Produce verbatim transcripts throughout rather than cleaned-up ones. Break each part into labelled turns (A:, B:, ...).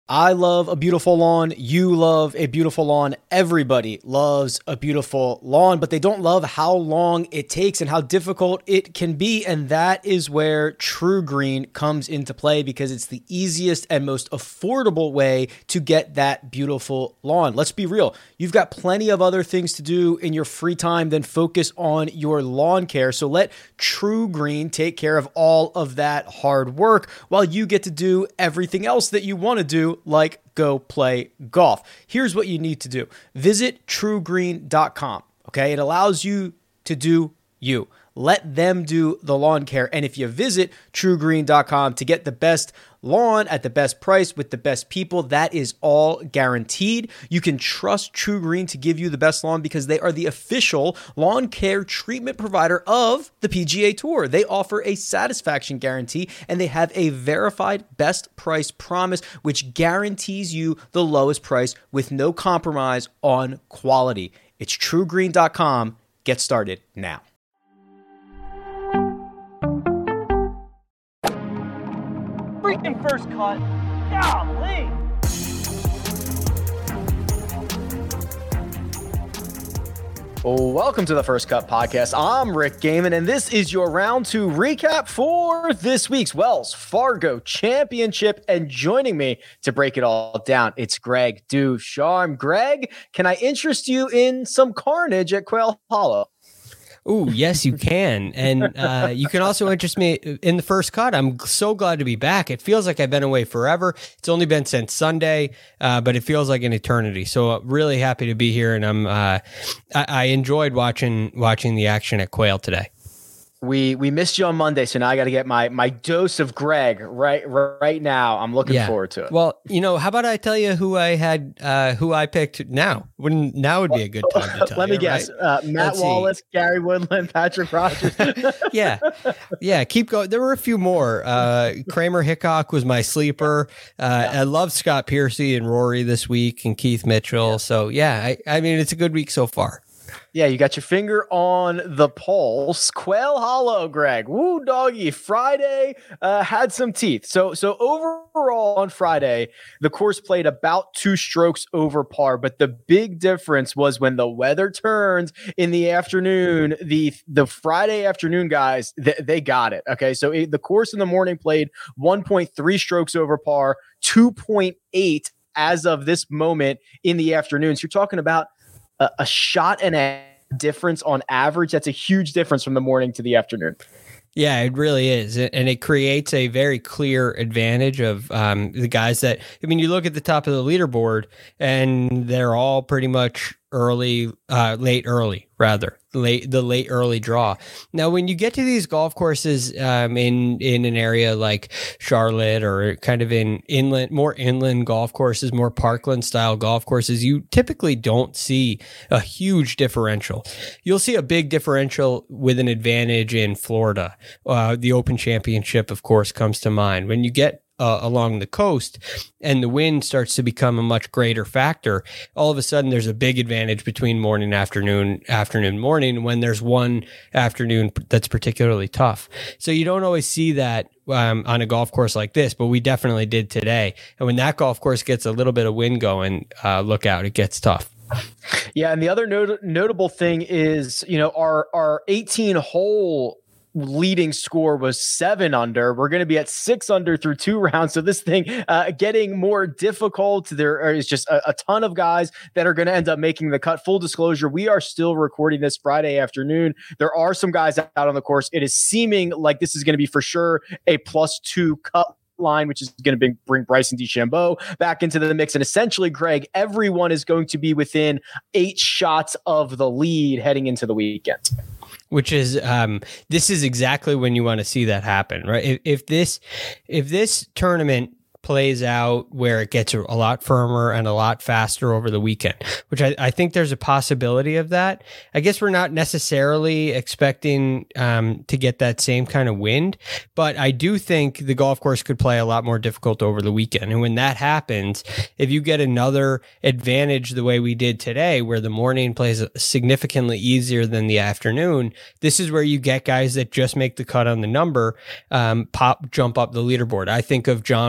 A: I love a beautiful lawn. You love a beautiful lawn. Everybody loves a beautiful lawn, but they don't love how long it takes and how difficult it can be. And that is where TruGreen comes into play, because it's the easiest and most affordable way to get that beautiful lawn. Let's be real. You've got plenty of other things to do in your free time than focus on your lawn care. So let TruGreen take care of all of that hard work while you get to do everything else that you want to do, like go play golf. Here's what you need to do. Visit True Green dot com. Okay. It allows you to do you. Let them do the lawn care. And if you visit True Green dot com to get the best lawn at the best price with the best people, that is all guaranteed. You can trust TruGreen to give you the best lawn because they are the official lawn care treatment provider of the P G A Tour. They offer a satisfaction guarantee, and they have a verified best price promise, which guarantees you the lowest price with no compromise on quality. It's True Green dot com. Get started now.
B: Freaking first cut. Golly.
A: Welcome to the First Cut Podcast. I'm Rick Gehman, and this is your round two recap for this week's Wells Fargo Championship. And joining me to break it all down, it's Greg DuCharme. Greg, can I interest you in some carnage at Quail Hollow?
C: Oh, yes, you can. And uh, you can also interest me in the first cut. I'm so glad to be back. It feels like I've been away forever. It's only been since Sunday, uh, but it feels like an eternity. So uh, really happy to be here. And I'm uh, I, I enjoyed watching watching the action at Quail today.
A: We we missed you on Monday, so now I got to get my my dose of Greg right right now. I'm looking
C: yeah.
A: forward to it.
C: Well, you know, how about I tell you who I had, uh, who I picked now? Wouldn't now would be a good time to tell
A: Let
C: you,
A: me guess.
C: Right?
A: Uh, Matt
C: Let's
A: Wallace,
C: see.
A: Gary Woodland, Patrick Rogers.
C: yeah, yeah. Keep going. There were a few more. Uh, Kramer Hickok was my sleeper. Uh, yeah. I love Scott Piercy and Rory this week, and Keith Mitchell. Yeah. So yeah, I, I mean, it's a good week so far.
A: Yeah, you got your finger on the pulse. Quail Hollow, Greg. Woo, doggy. Friday uh, had some teeth. So, so overall on Friday, the course played about two strokes over par. But the big difference was when the weather turned in the afternoon. The the Friday afternoon guys, th- they got it. Okay, so it, the course in the morning played one point three strokes over par, two point eight as of this moment in the afternoon. So you're talking about A, a shot and a difference on average. That's a huge difference from the morning to the afternoon.
C: Yeah, it really is. And it creates a very clear advantage of um, the guys that, I mean, you look at the top of the leaderboard and they're all pretty much early, uh, late early, rather. Late, the late early draw. Now, when you get to these golf courses um, in in an area like Charlotte or kind of in inland, more inland golf courses, more parkland style golf courses, you typically don't see a huge differential. You'll see a big differential with an advantage in Florida. Uh, the Open Championship, of course, comes to mind. When you get Uh, along the coast and the wind starts to become a much greater factor, all of a sudden there's a big advantage between morning, afternoon, afternoon, morning when there's one afternoon that's particularly tough. So you don't always see that um, on a golf course like this, but we definitely did today. And when that golf course gets a little bit of wind going, uh, look out, it gets tough.
A: Yeah, and the other not- notable thing is, you know, our our eighteen hole leading score was seven under. We're going to be at six under through two rounds. So this thing uh, getting more difficult. There is just a, a ton of guys that are going to end up making the cut. Full disclosure, we are still recording this Friday afternoon. There are some guys out on the course. It is seeming like this is going to be for sure a plus two cut line, which is going to bring, bring Bryson DeChambeau back into the mix. And essentially, Greg, everyone is going to be within eight shots of the lead heading into the weekend.
C: Which is, um, this is exactly when you want to see that happen, right? If, if this, if this tournament plays out where it gets a lot firmer and a lot faster over the weekend, which I, I think there's a possibility of that. I guess we're not necessarily expecting um, to get that same kind of wind, but I do think the golf course could play a lot more difficult over the weekend. And when that happens, if you get another advantage the way we did today, where the morning plays significantly easier than the afternoon, this is where you get guys that just make the cut on the number, um, pop, jump up the leaderboard. I think of John Rahm at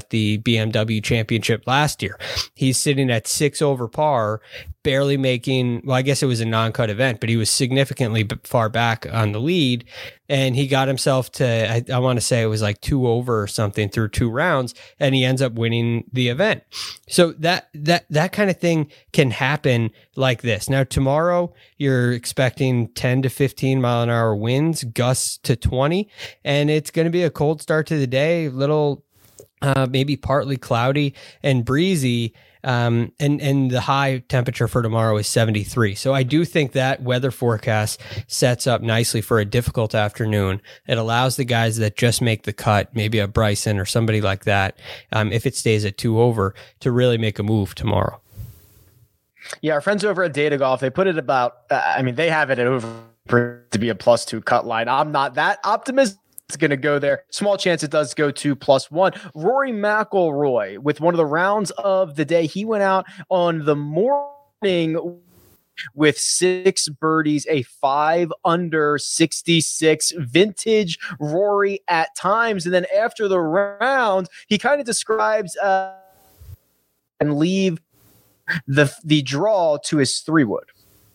C: at the B M W championship last year. He's sitting at six over par, barely making, well, I guess it was a non-cut event, but he was significantly far back on the lead. And he got himself to, I, I want to say it was like two over or something through two rounds, and he ends up winning the event. So that that that kind of thing can happen like this. Now, tomorrow, you're expecting ten to fifteen mile an hour winds, gusts to twenty, and it's going to be a cold start to the day, little uh, maybe partly cloudy and breezy. Um, and, and the high temperature for tomorrow is seventy-three. So I do think that weather forecast sets up nicely for a difficult afternoon. It allows the guys that just make the cut, maybe a Bryson or somebody like that, um, if it stays at two over, to really make a move tomorrow.
A: Yeah, our friends over at Data Golf, they put it about, uh, I mean, they have it at over to be a plus two cut line. I'm not that optimistic it's going to go there. Small chance it does go to plus one. Rory McIlroy, with one of the rounds of the day, he went out on the morning with six birdies, a five under sixty-six vintage Rory at times. And then after the round, he kind of describes uh, and leave the the draw to his three wood.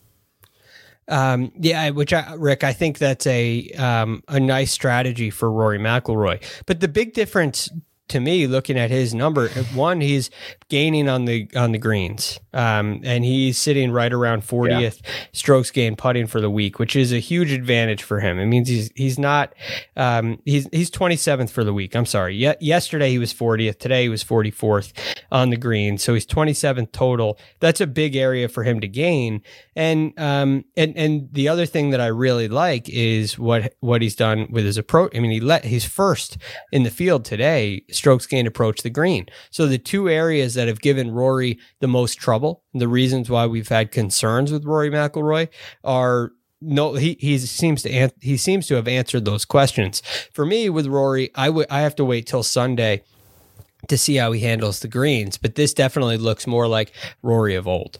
C: Um, yeah, which I, Rick, I think that's a um, a nice strategy for Rory McIlroy. But the big difference to me, looking at his number, one, he's gaining on the on the greens, um, and he's sitting right around fortieth yeah. strokes gained putting for the week, which is a huge advantage for him. It means he's he's not um, he's he's twenty-seventh for the week. I'm sorry. Ye- yesterday he was fortieth. Today he was forty-fourth on the green, so he's twenty-seventh total. That's a big area for him to gain. And um and and the other thing that I really like is what what he's done with his approach. I mean, he let he's first in the field today, strokes gained approach the green. So the two areas that have given Rory the most trouble, the reasons why we've had concerns with Rory McIlroy are no, he he seems to an, he seems to have answered those questions. For me, with Rory, I would I have to wait till Sunday to see how he handles the greens, but this definitely looks more like Rory of old.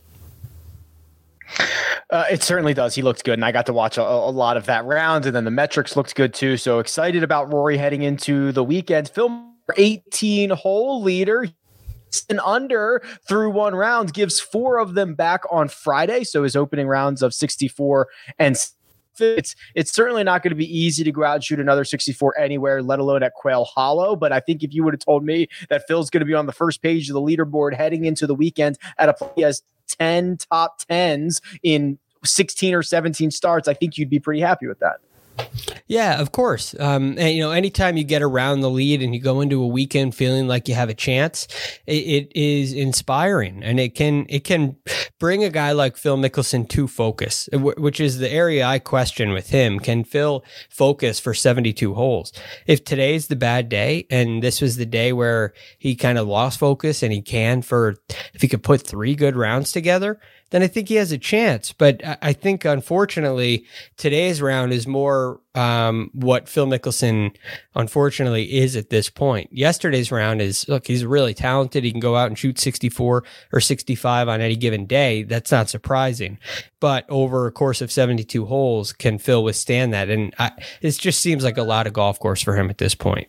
A: Uh, it certainly does. He looked good, and I got to watch a, a lot of that round, and then the metrics looked good too. So excited about Rory heading into the weekend. Phil, eighteen-hole leader, and under through one round, gives four of them back on Friday. So his opening rounds of sixty-four and it's it's certainly not going to be easy to go out and shoot another sixty-four anywhere, let alone at Quail Hollow. But I think if you would have told me that Phil's going to be on the first page of the leaderboard heading into the weekend at a play as ten top tens in sixteen or seventeen starts, I think you'd be pretty happy with that.
C: Yeah, of course. Um, and, you know, anytime you get around the lead and you go into a weekend feeling like you have a chance, it, it is inspiring, and it can it can bring a guy like Phil Mickelson to focus, which is the area I question with him. Can Phil focus for seventy-two holes? If today's the bad day, and this was the day where he kind of lost focus, and he can for if he could put three good rounds together, then I think he has a chance. But I think, unfortunately, today's round is more um, what Phil Mickelson, unfortunately, is at this point. Yesterday's round is, look, he's really talented. He can go out and shoot sixty-four or sixty-five on any given day. That's not surprising. But over a course of seventy-two holes, can Phil withstand that? And I, it just seems like a lot of golf course for him at this point.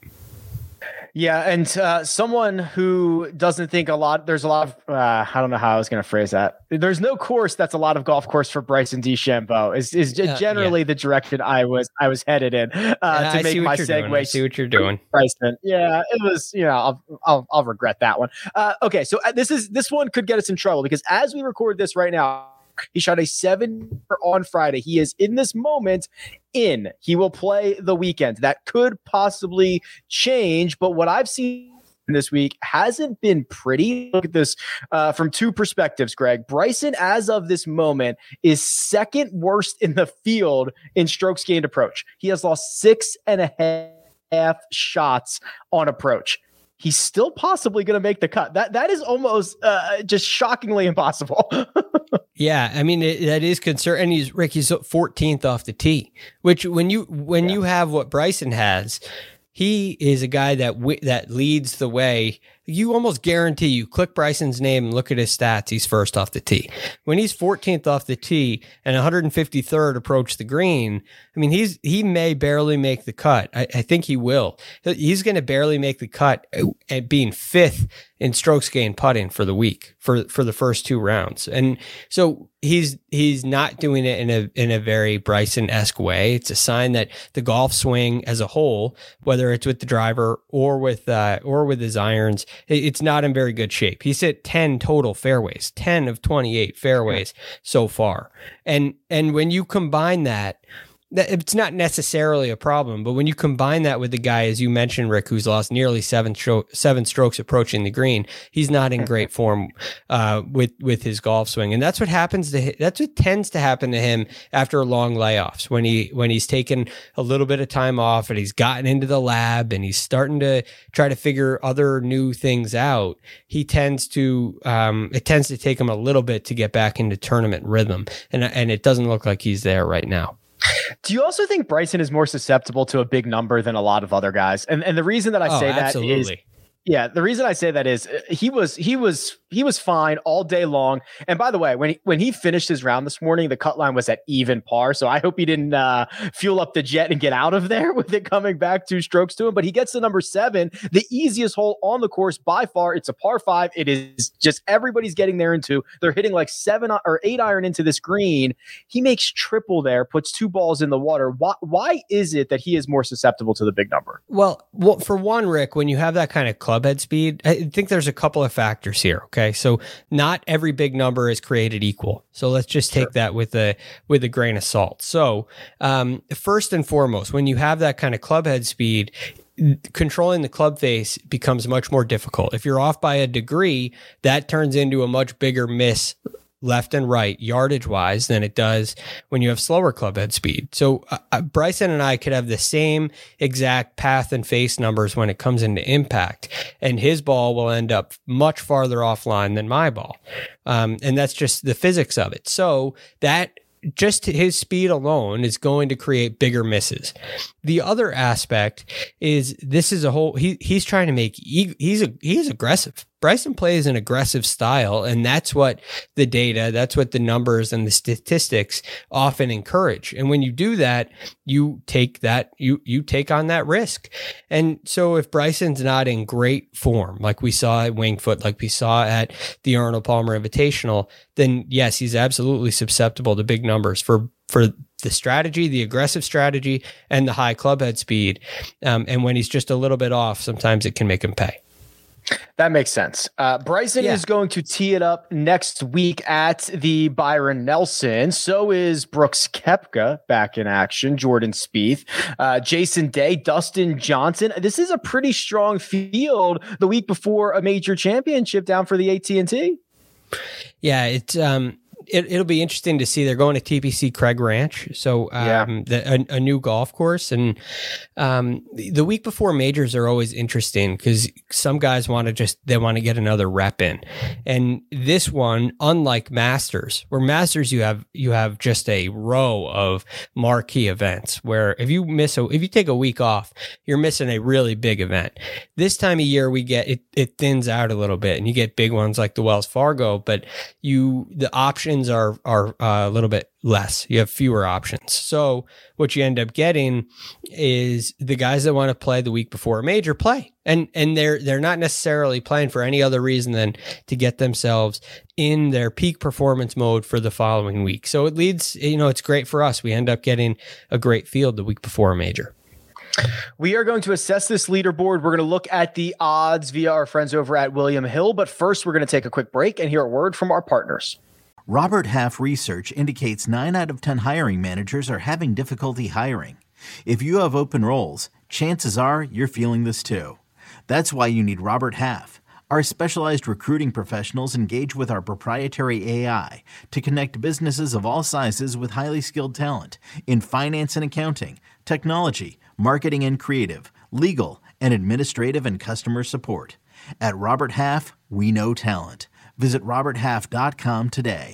A: Yeah, and uh, someone who doesn't think a lot, there's a lot of, uh, I don't know how I was going to phrase that. There's no course that's a lot of golf course for Bryson DeChambeau is is uh, generally yeah. the direction I was I was headed in uh, yeah, to
C: I
A: make my
C: segue.
A: segue.
C: I see what you're doing,
A: Bryson. Yeah, it was. You know, I'll I'll, I'll regret that one. Uh, okay, so this is this one could get us in trouble because as we record this right now, he shot a seven on Friday. He is in this moment in. He will play the weekend. That could possibly change, but what I've seen this week hasn't been pretty. Look at this uh, from two perspectives, Greg. Bryson, as of this moment, is second worst in the field in strokes gained approach. He has lost six and a half shots on approach. He's still possibly going to make the cut. That that is almost uh, just shockingly impossible.
C: Yeah, I mean it, that is concern. And he's Rick. He's fourteenth off the tee, which when you when yeah. you have what Bryson has, he is a guy that w- that leads the way you almost guarantee you click Bryson's name and look at his stats. He's first off the tee. When he's fourteenth off the tee and one hundred fifty-third approach the green, I mean, he's he may barely make the cut. I, I think he will. He's going to barely make the cut at being fifth in strokes gained putting for the week for for the first two rounds, and so he's he's not doing it in a in a very Bryson-esque way. It's a sign that the golf swing as a whole, whether it's with the driver or with uh, or with his irons, it's not in very good shape. He's hit ten total fairways, ten of twenty-eight fairways so far, and and when you combine that. It's not necessarily a problem, but when you combine that with the guy, as you mentioned, Rick, who's lost nearly seven stro- seven strokes approaching the green, he's not in great form uh, with with his golf swing, and that's what happens to him, that's what tends to happen to him after long layoffs when he when he's taken a little bit of time off and he's gotten into the lab and he's starting to try to figure other new things out. He tends to um, it tends to take him a little bit to get back into tournament rhythm, and and it doesn't look like he's there right now.
D: Do you also think Bryson is more susceptible to a big number than a lot of other guys? And and the reason that I
C: oh,
D: say that
C: absolutely.
D: is, yeah, the reason I say that is he was he was he was fine all day long. And by the way, when he, when he finished his round this morning, the cut line was at even par. So I hope he didn't uh, fuel up the jet and get out of there with it coming back two strokes to him. But he gets to number seven, the easiest hole on the course by far. It's a par five. It is just everybody's getting there into. They're hitting like seven or eight iron into this green. He makes triple there, puts two balls in the water. Why, why is it that he is more susceptible to the big number?
C: Well, well, for one, Rick, when you have that kind of clubhead speed, I think there's a couple of factors here. Okay. So not every big number is created equal. So let's just take sure. that with a, with a grain of salt. So um, first and foremost, when you have that kind of clubhead speed, controlling the club face becomes much more difficult. If you're off by a degree, that turns into a much bigger miss left and right yardage wise than it does when you have slower club head speed. So uh, Bryson and I could have the same exact path and face numbers when it comes into impact, and his ball will end up much farther offline than my ball. Um, and that's just the physics of it. So that just his speed alone is going to create bigger misses. The other aspect is this is a whole, he he's trying to make, he's a, he's aggressive. Bryson plays an aggressive style, and that's what the data, that's what the numbers and the statistics often encourage. And when you do that, you take that, you you take on that risk. And so if Bryson's not in great form, like we saw at Winged Foot, like we saw at the Arnold Palmer Invitational, then yes, he's absolutely susceptible to big numbers for for the strategy, the aggressive strategy, and the high club head speed. Um, and when he's just a little bit off, sometimes it can make him pay.
D: That makes sense. Uh, Bryson yeah. is going to tee it up next week at the Byron Nelson. So is Brooks Koepka back in action, Jordan Spieth, uh, Jason Day, Dustin Johnson. This is a pretty strong field the week before a major championship down for the A T and T.
C: Yeah, it's um, it, it'll be interesting to see. They're going to T P C Craig Ranch, so um, yeah. the, a, a new golf course. And um, the week before majors are always interesting because some guys want to just they want to get another rep in. And this one, unlike Masters, where Masters you have you have just a row of marquee events where if you miss a if you take a week off, you're missing a really big event. This time of year we get it it thins out a little bit, and you get big ones like the Wells Fargo, but you the options are are uh, a little bit less. You have fewer options. So what you end up getting is the guys that want to play the week before a major play. And and they're they're not necessarily playing for any other reason than to get themselves in their peak performance mode for the following week. So it leads, you know, it's great for us. We end up getting a great field the week before a major.
D: We are going to assess this leaderboard. We're going to look at the odds via our friends over at William Hill. But first, we're going to take a quick break and hear a word from our partners.
E: Robert Half research indicates nine out of ten hiring managers are having difficulty hiring. If you have open roles, chances are you're feeling this too. That's why you need Robert Half. Our specialized recruiting professionals engage with our proprietary A I to connect businesses of all sizes with highly skilled talent in finance and accounting, technology, marketing and creative, legal, and administrative and customer support. At Robert Half, we know talent. Visit robert half dot com today.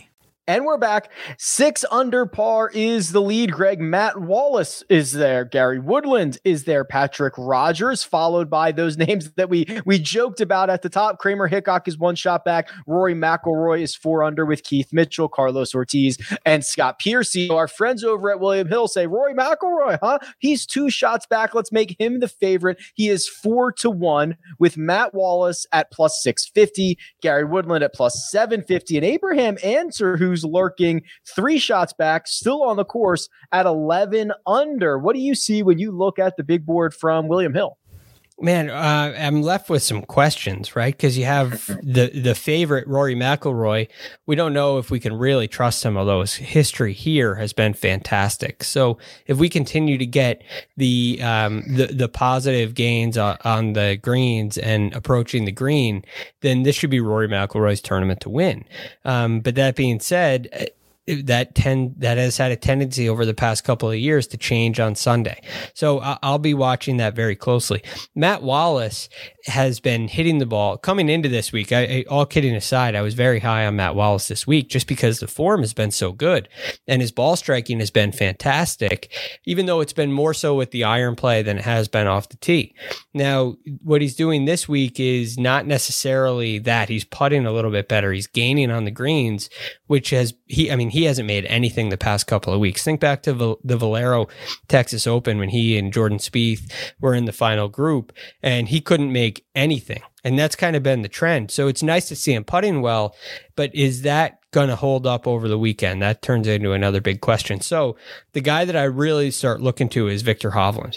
D: And we're back. Six under par is the lead. Greg, Matt Wallace is there. Gary Woodland is there. Patrick Rogers, followed by those names that we we joked about at the top. Kramer Hickok is one shot back. Rory McIlroy is four under with Keith Mitchell, Carlos Ortiz, and Scott Piercy. Our friends over at William Hill say, Rory McIlroy, huh? He's two shots back. Let's make him the favorite. He is four to one with Matt Wallace at plus six fifty, Gary Woodland at plus seven fifty, and Abraham Ancer, who's lurking three shots back, still on the course at eleven under. What do you see when you look at the big board from William Hill?
C: Man, uh, I'm left with some questions, right? Because you have the the favorite, Rory McIlroy. We don't know if we can really trust him, although his history here has been fantastic. So if we continue to get the um, the, the positive gains on, on the greens and approaching the green, then this should be Rory McIlroy's tournament to win. Um, but that being said, that tend that has had a tendency over the past couple of years to change on Sunday. So I'll be watching that very closely. Matt Wallace has been hitting the ball coming into this week. I, I, all kidding aside, I was very high on Matt Wallace this week just because the form has been so good and his ball striking has been fantastic, even though it's been more so with the iron play than it has been off the tee. Now, what he's doing this week is not necessarily that. He's putting a little bit better. He's gaining on the greens, which has, he, I mean, he hasn't made anything the past couple of weeks. Think back to Val- the Valero Texas Open when he and Jordan Spieth were in the final group and he couldn't make anything. And that's kind of been the trend. So it's nice to see him putting well, but is that going to hold up over the weekend? That turns into another big question. So the guy that I really start looking to is Viktor Hovland.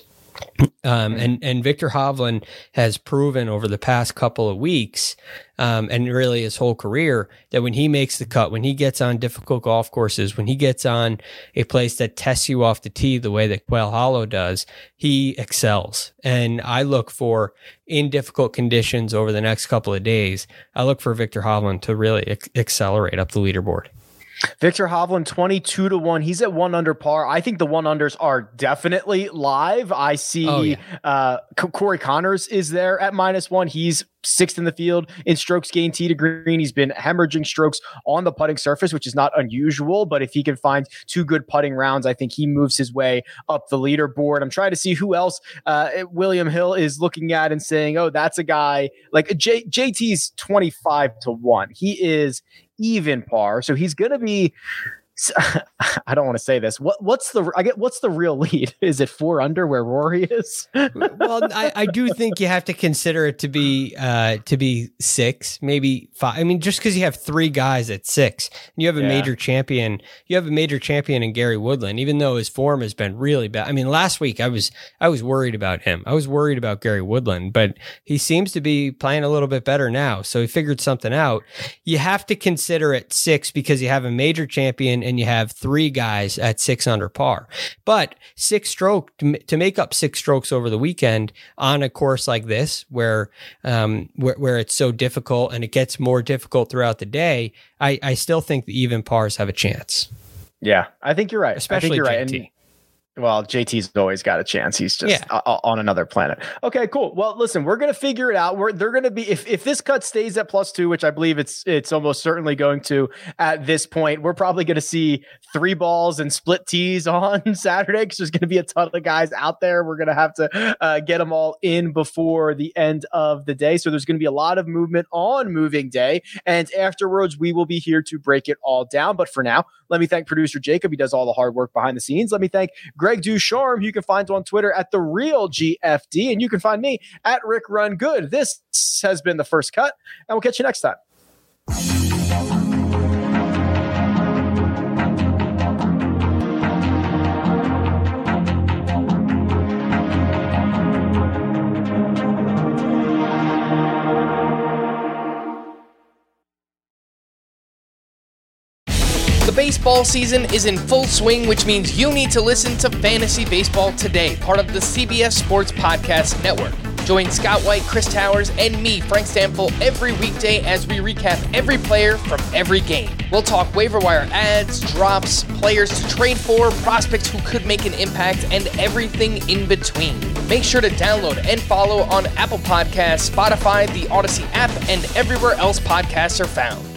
C: Um, and, and Viktor Hovland has proven over the past couple of weeks, um, and really his whole career, that when he makes the cut, when he gets on difficult golf courses, when he gets on a place that tests you off the tee the way that Quail Hollow does, he excels. And I look for, in difficult conditions over the next couple of days, I look for Viktor Hovland to really ex- accelerate up the leaderboard.
D: Viktor Hovland, twenty-two to one. He's at one under par. I think the one unders are definitely live. I see oh, yeah. uh, Corey Connors is there at minus one. He's sixth in the field in strokes gained tee to green. He's been hemorrhaging strokes on the putting surface, which is not unusual, but if he can find two good putting rounds, I think he moves his way up the leaderboard. I'm trying to see who else uh, William Hill is looking at and saying, oh, that's a guy like J- JT's twenty-five to one. He is even par. So he's going to be, I don't want to say this. What what's the I get what's the real lead? Is it four under where Rory is?
C: Well, I, I do think you have to consider it to be uh, to be six, maybe five. I mean, just because you have three guys at six, and you have a yeah. major champion, you have a major champion in Gary Woodland, even though his form has been really bad. I mean, last week I was I was worried about him. I was worried about Gary Woodland, but he seems to be playing a little bit better now. So he figured something out. You have to consider it six because you have a major champion and you have three guys at six under par. But six stroke to, to make up six strokes over the weekend on a course like this, where um where, where it's so difficult and it gets more difficult throughout the day, I, I still think the even pars have a chance.
D: Yeah, I think you're right.
C: Especially
D: I think you're
C: J T.
D: Right. And, well, J T's always got a chance. He's just
C: yeah.
D: uh, on another planet. Okay, cool. Well, listen, we're going to figure it out. We're, they're going to be, if, if this cut stays at plus two, which I believe it's, it's almost certainly going to at this point, we're probably going to see three balls and split tees on Saturday because there's going to be a ton of guys out there. We're going to have to uh, get them all in before the end of the day. So there's going to be a lot of movement on moving day. And afterwards, we will be here to break it all down. But for now, let me thank producer Jacob. He does all the hard work behind the scenes. Let me thank Greg Ducharme, who you can find on Twitter at the real G F D. And you can find me at Rick Run Good. This has been The First Cut, and we'll catch you next time.
F: The baseball season is in full swing, which means you need to listen to Fantasy Baseball Today, part of the C B S Sports Podcast Network. Join Scott White, Chris Towers, and me, Frank Stample, every weekday as we recap every player from every game. We'll talk waiver wire ads, drops, players to trade for, prospects who could make an impact, and everything in between. Make sure to download and follow on Apple Podcasts, Spotify, the Odyssey app, and everywhere else podcasts are found.